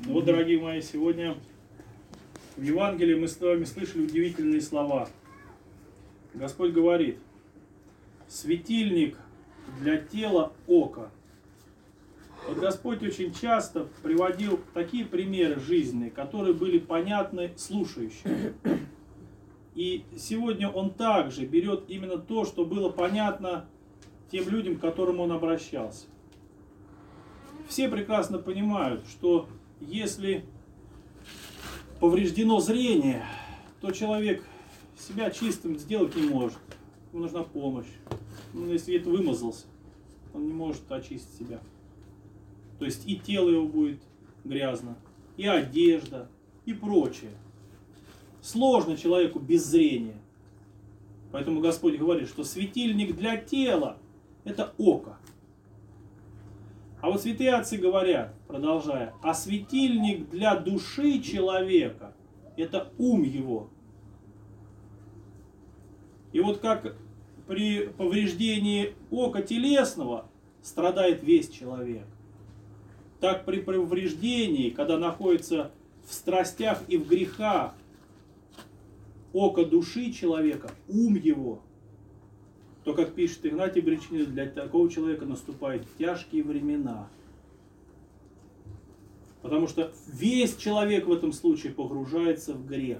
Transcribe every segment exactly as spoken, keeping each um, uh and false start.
Ну вот, дорогие мои, сегодня в Евангелии мы с вами слышали удивительные слова. Господь говорит: светильник для тела ока. Вот Господь очень часто приводил такие примеры жизненные, которые были понятны слушающим. И сегодня Он также берет именно то, что было понятно тем людям, к которым Он обращался. Все прекрасно понимают, что если повреждено зрение, то человек себя чистым сделать не может. Ему нужна помощь. Ну, если это вымазался, он не может очистить себя. То есть и тело его будет грязно, и одежда, и прочее. Сложно человеку без зрения. Поэтому Господь говорит, что светильник для тела – это око. А вот святые отцы говорят, продолжая, а светильник для души человека – это ум его. И вот как при повреждении ока телесного страдает весь человек, так при повреждении, когда находится в страстях и в грехах, око души человека, ум его, то, как пишет Игнатий Бричинин, для такого человека наступают тяжкие времена. Потому что весь человек в этом случае погружается в грех.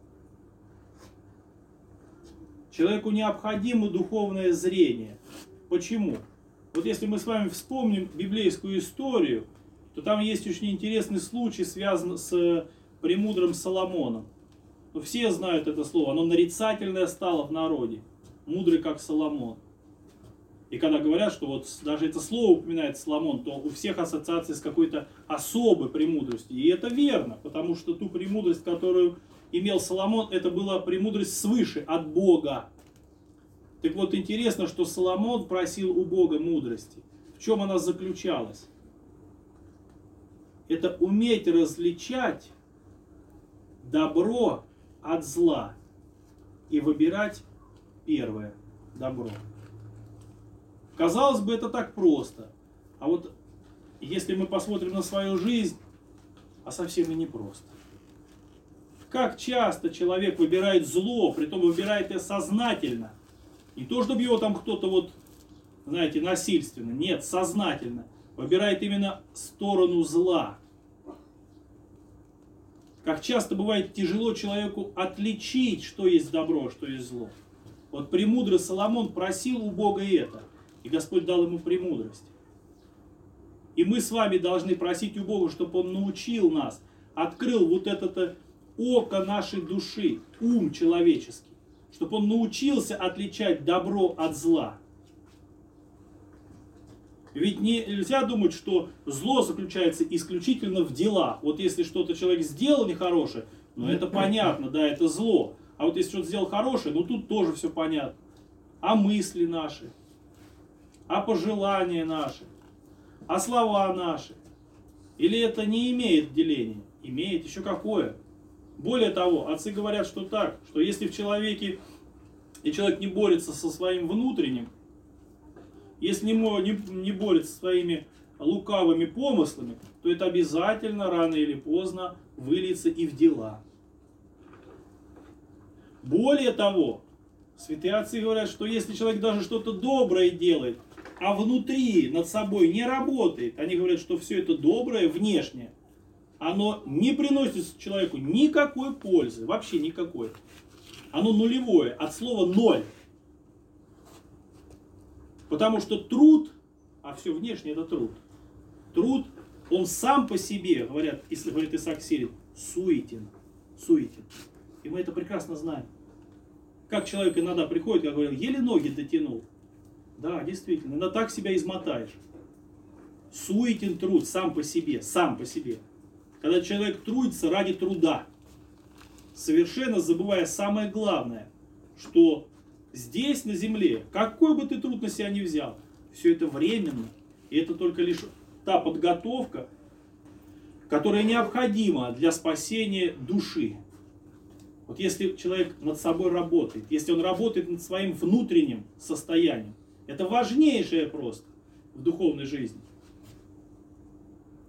Человеку необходимо духовное зрение. Почему? Вот если мы с вами вспомним библейскую историю, то там есть очень интересный случай, связанный с премудрым Соломоном. Ну, все знают это слово, оно нарицательное стало в народе. Мудрый, как Соломон. И когда говорят, что вот даже это слово упоминает Соломон, то у всех ассоциации с какой-то особой премудростью. И это верно, потому что ту премудрость, которую имел Соломон, это была премудрость свыше, от Бога. Так вот, интересно, что Соломон просил у Бога мудрости. В чем она заключалась? Это уметь различать добро от зла и выбирать первое добро. Казалось бы, это так просто. А вот если мы посмотрим на свою жизнь, а совсем и не просто. Как часто человек выбирает зло, притом выбирает это сознательно. Не то, чтобы его там кто-то вот, знаете, насильственно. Нет, сознательно. Выбирает именно сторону зла. Как часто бывает тяжело человеку отличить, что есть добро, что есть зло. Вот премудрый Соломон просил у Бога это, и Господь дал ему премудрость. И мы с вами должны просить у Бога, чтобы Он научил нас, открыл вот это око нашей души, ум человеческий, чтобы Он научился отличать добро от зла. Ведь нельзя думать, что зло заключается исключительно в делах. Вот если что-то человек сделал нехорошее, ну это понятно, да, это зло. А вот если что-то сделал хорошее, ну тут тоже все понятно. А мысли наши, а пожелания наши, а слова наши. Или это не имеет деления? Имеет, еще какое. Более того, отцы говорят, что так, что если в человеке, и человек не борется со своим внутренним, если не, не, не борется со своими лукавыми помыслами, то это обязательно рано или поздно выльется и в дела. Более того, святые отцы говорят, что если человек даже что-то доброе делает, а внутри над собой не работает, они говорят, что все это доброе внешнее, оно не приносит человеку никакой пользы, вообще никакой. Оно нулевое, от слова ноль. Потому что труд, а все внешнее это труд, труд, он сам по себе, говорят, если говорит Исаак Сирин, суетен, суетен. И мы это прекрасно знаем. Как человек иногда приходит, как говорил, еле ноги дотянул. Да, действительно, иногда так себя измотаешь. Суетен труд сам по себе, сам по себе. Когда человек трудится ради труда, совершенно забывая самое главное, что здесь, на земле, какой бы ты труд на себя ни взял, все это временно. И это только лишь та подготовка, которая необходима для спасения души. Вот если человек над собой работает, если он работает над своим внутренним состоянием, это важнейшее просто в духовной жизни.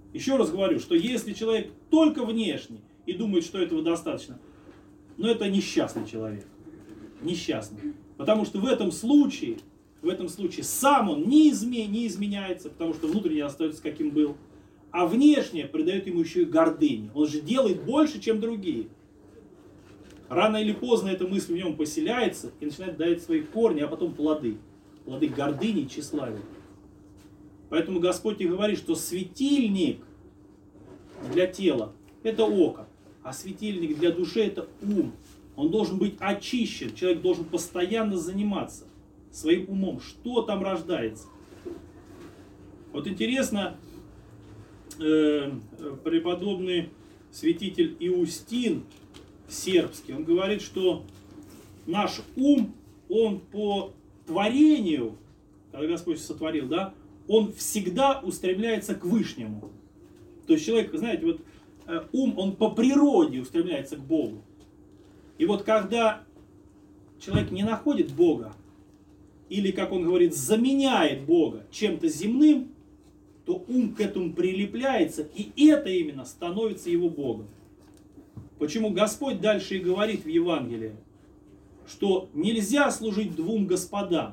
Еще раз говорю, что если человек только внешний и думает, что этого достаточно, но это несчастный человек. Несчастный. Потому что в этом случае, в этом случае сам он не, изме, не изменяется, потому что внутренне остается каким был. А внешнее придает ему еще и гордыни. Он же делает больше, чем другие. Рано или поздно эта мысль в нем поселяется и начинает давать свои корни, а потом плоды. Плоды гордыни и тщеславия. Поэтому Господь и говорит, что светильник для тела – это око, а светильник для души – это ум. Он должен быть очищен, человек должен постоянно заниматься своим умом, что там рождается. Вот интересно, э, преподобный святитель Иустин сербский, он говорит, что наш ум, он по творению, когда Господь сотворил, да, он всегда устремляется к Вышнему. То есть человек, знаете, вот э, ум, он по природе устремляется к Богу. И вот когда человек не находит Бога, или, как он говорит, заменяет Бога чем-то земным, то ум к этому прилепляется, и это именно становится его Богом. Почему Господь дальше и говорит в Евангелии, что нельзя служить двум господам,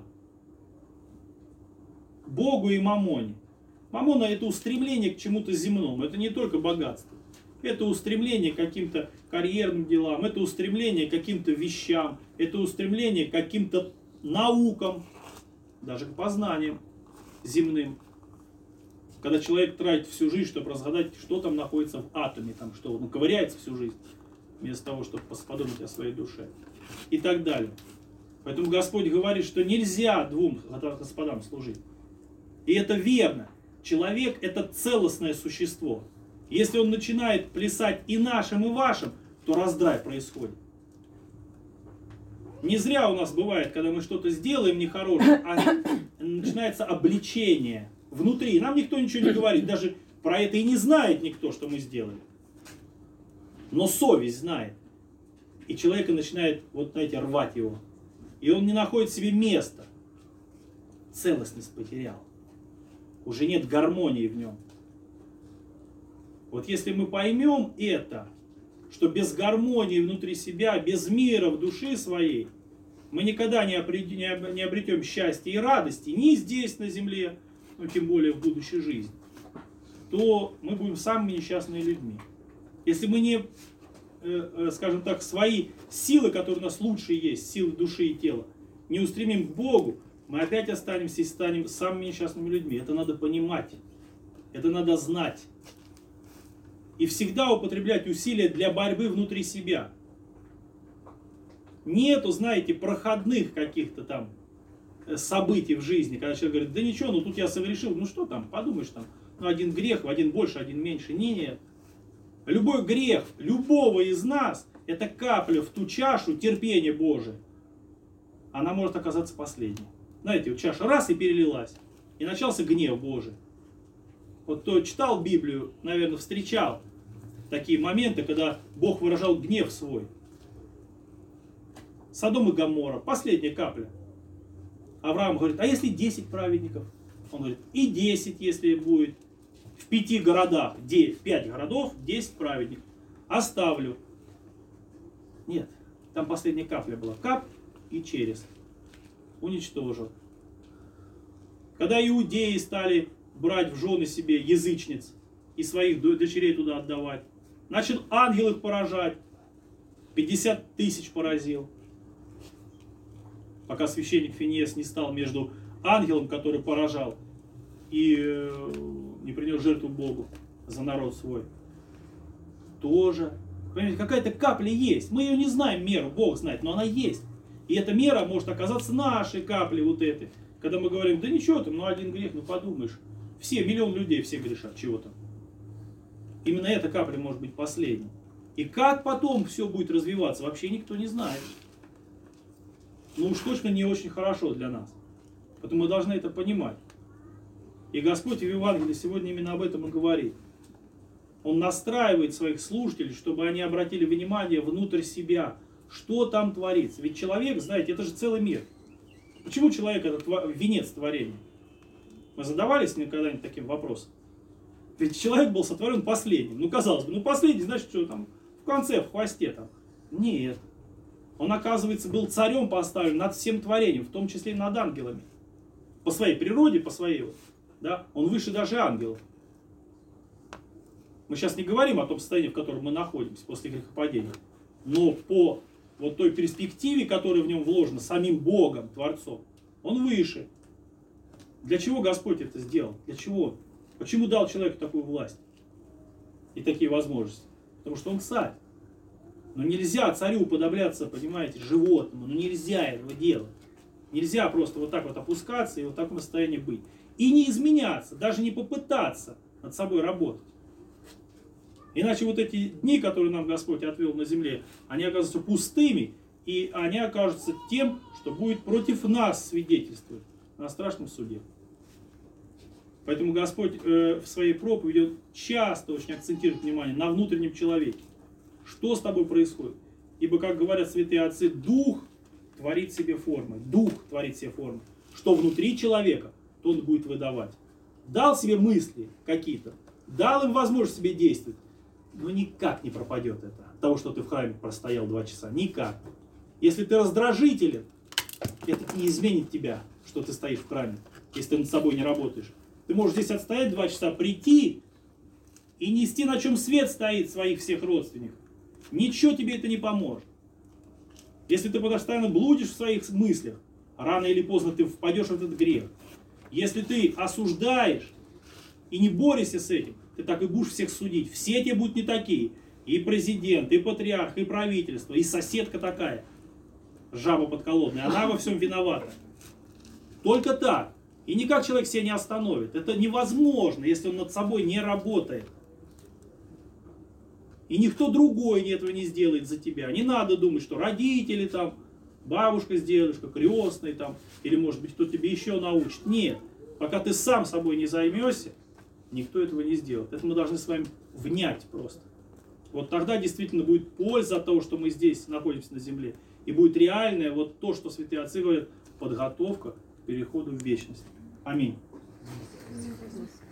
Богу и мамоне. Мамона – это устремление к чему-то земному, это не только богатство. Это устремление к каким-то карьерным делам, это устремление к каким-то вещам, это устремление к каким-то наукам, даже к познаниям земным. Когда человек тратит всю жизнь, чтобы разгадать, что там находится в атоме, там, что он ковыряется всю жизнь, вместо того, чтобы подумать о своей душе. И так далее. Поэтому Господь говорит, что нельзя двум господам служить. И это верно. Человек – это целостное существо. Если он начинает плясать и нашим, и вашим, то раздрай происходит. Не зря у нас бывает, когда мы что-то сделаем нехорошее, а начинается обличение внутри. Нам никто ничего не говорит, даже про это и не знает никто, что мы сделали. Но совесть знает. И человека начинает, вот знаете, рвать его. И он не находит себе места. Целостность потерял. Уже нет гармонии в нем. Вот если мы поймем это, что без гармонии внутри себя, без мира в душе своей, мы никогда не обретем счастья и радости, ни здесь на земле, ну тем более в будущей жизни, то мы будем самыми несчастными людьми. Если мы не, скажем так, свои силы, которые у нас лучшие есть, силы души и тела, не устремим к Богу, мы опять останемся и станем самыми несчастными людьми. Это надо понимать, это надо знать. И всегда употреблять усилия для борьбы внутри себя. Нету, знаете, проходных каких-то там событий в жизни, когда человек говорит, да ничего, ну тут я согрешил, ну что там, подумаешь там, ну один грех, один больше, один меньше. Нет. Любой грех любого из нас, это капля в ту чашу терпения Божия. Она может оказаться последней. Знаете, вот чаша раз и перелилась, и начался гнев Божий. Вот кто читал Библию, наверное, встречал такие моменты, когда Бог выражал гнев свой. Содом и Гоморра, последняя капля. Авраам говорит, а если десять праведников? Он говорит, и десять, если будет. В пяти городах, в пять городов, десять праведников. Оставлю. Нет, там последняя капля была. Кап и через. Уничтожил. Когда иудеи стали брать в жены себе язычниц и своих дочерей туда отдавать, начал ангел их поражать. пятьдесят тысяч поразил. Пока священник Финиес не стал между ангелом, который поражал, и не принес жертву Богу за народ свой. Тоже. Понимаете, какая-то капля есть. Мы ее не знаем, меру, Бог знает, но она есть. И эта мера может оказаться нашей каплей вот этой. Когда мы говорим, да ничего там, ну один грех, ну подумаешь. Все, миллион людей все грешат, чего там. Именно эта капля может быть последней. И как потом все будет развиваться, вообще никто не знает. Ну уж точно не очень хорошо для нас. Поэтому мы должны это понимать. И Господь в Евангелии сегодня именно об этом и говорит. Он настраивает своих слушателей, чтобы они обратили внимание внутрь себя. Что там творится? Ведь человек, знаете, это же целый мир. Почему человек это венец творения? Мы задавались когда-нибудь таким вопросом? Ведь человек был сотворен последним. Ну, казалось бы, ну последний, значит, что там в конце, в хвосте там. Нет. Он, оказывается, был царем поставлен над всем творением, в том числе и над ангелами. По своей природе, по своей, вот, да, он выше даже ангелов. Мы сейчас не говорим о том состоянии, в котором мы находимся после грехопадения. Но по вот той перспективе, которая в нем вложена самим Богом, Творцом, он выше. Для чего Господь это сделал? Для чего? Почему дал человеку такую власть и такие возможности? Потому что он царь. Но нельзя царю уподобляться, понимаете, животному. Ну нельзя этого делать. Нельзя просто вот так вот опускаться и вот в таком состоянии быть. И не изменяться, даже не попытаться над собой работать. Иначе вот эти дни, которые нам Господь отвел на земле, они окажутся пустыми, и они окажутся тем, что будет против нас свидетельствовать на страшном суде. Поэтому Господь э, в своей проповеди часто очень акцентирует внимание на внутреннем человеке. Что с тобой происходит? Ибо, как говорят святые отцы, дух творит себе формы. Дух творит себе формы. Что внутри человека, то он будет выдавать. Дал себе мысли какие-то, дал им возможность себе действовать, но никак не пропадет это от того, что ты в храме простоял два часа. Никак. Если ты раздражителен, это не изменит тебя, что ты стоишь в храме, если ты над собой не работаешь. Ты можешь здесь отстоять два часа, прийти и нести, на чем свет стоит, своих всех родственников. Ничего тебе это не поможет. Если ты постоянно блудишь в своих мыслях, рано или поздно ты впадешь в этот грех. Если ты осуждаешь и не борешься с этим, ты так и будешь всех судить. Все те будут не такие. И президент, и патриарх, и правительство, и соседка такая, жаба подколодная, она во всем виновата. Только так. И никак человек себя не остановит. Это невозможно, если он над собой не работает. И никто другой этого не сделает за тебя. Не надо думать, что родители там, бабушка с дедушкой, крестный там, или может быть кто тебе еще научит. Нет. Пока ты сам собой не займешься, никто этого не сделает. Это мы должны с вами внять просто. Вот тогда действительно будет польза от того, что мы здесь находимся на земле. И будет реальное вот то, что святые отцы говорят, подготовка к переходу в вечность. Аминь.